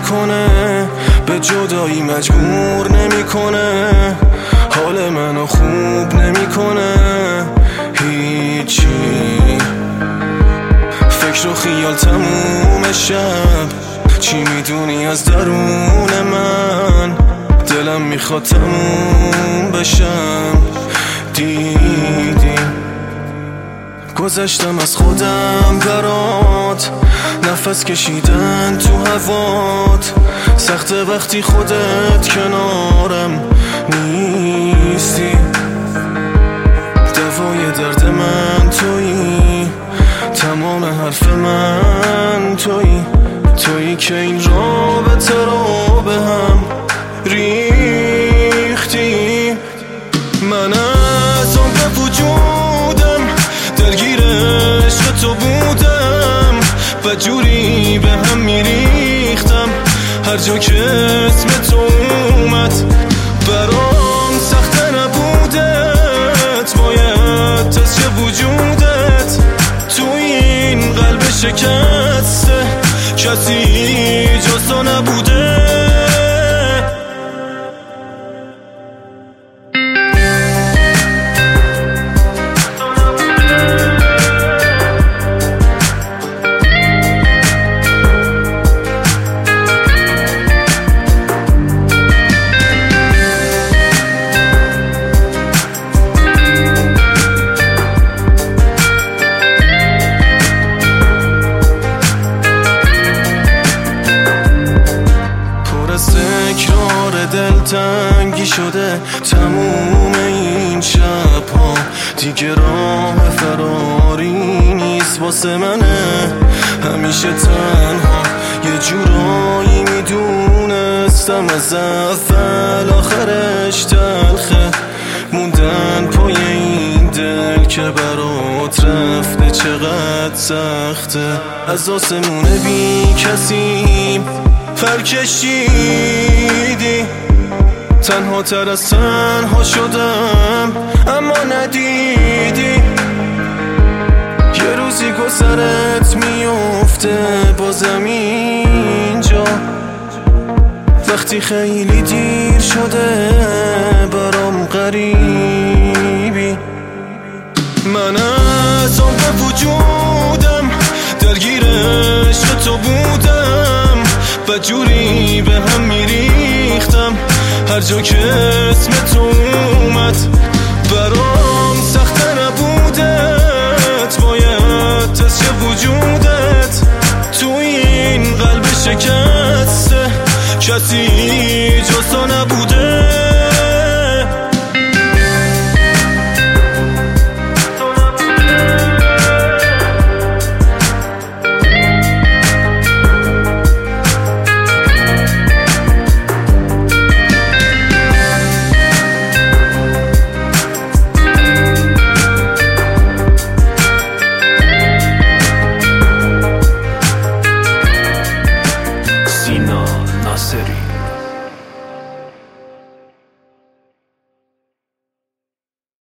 نمیکنه، به جدایی مجبور نمیکنه، حال منو خوب نمیکنه هیچی. فکر و خیال تموم شب، چی میدونی از درون من؟ دلم میخواد تموم بشم. دیدی گذشتم از خودم برات، نفس کشیدن تو هوات. سخته وقتی خودت کنارم نیستی، دوای درد من تویی، تمام حرف من تویی، تویی که این رابطه رو به هم ریختی. من از اون به وجودم درگیر عشق تو بودم و جوری به هم میریختم، هر جا که اسم تو اومد برام سخته نبودت، باید تست وجودت توی این قلب شکسته، کسی جز تو نبوده. تکرار دلتنگی شده تموم این شبها، دیگه راه فراری نیست واسه منه. همیشه تنها یه جورایی میدونستم از اول آخرش تلخه، موندن پای این دل که برات رفته چقدر سخته. از آسمون بی کسی فرکشیدی، تنها تر از تنها شدم اما ندیدی، یه روزی گذرت میفته بازم اینجا، وقتی خیلی دیر شده برام غریبی. من از اون به وجودم درگیر عشق تو بودم و جوری به هم میریختم، هر جا که اسم تو اومد برام سخته نبودت، باید تست وجودت توی این قلب شکسته، کسی جز تو نبوده.